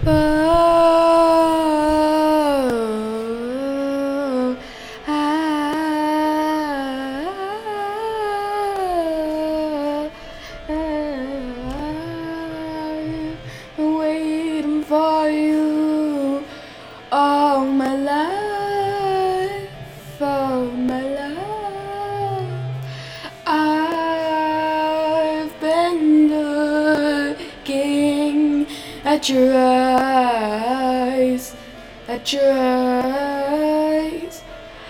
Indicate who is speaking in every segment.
Speaker 1: Oh, I'm waiting for you all my life, all my life. I've been looking at your eyes, at your eyes.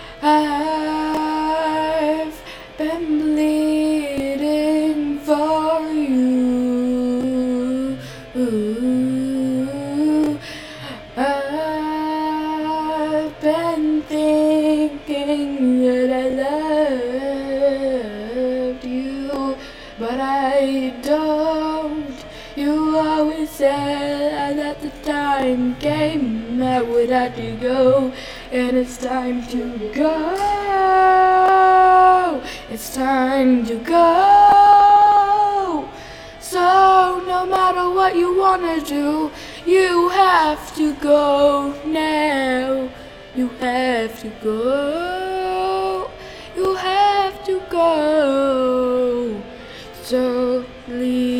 Speaker 1: I've been bleeding for you. I've been thinking that I loved you, but I don't. You always said that the time came I would have to go, and it's time to go. It's time to go. So no matter what you wanna do, you have to go now. You have to go. You have to go. So leave.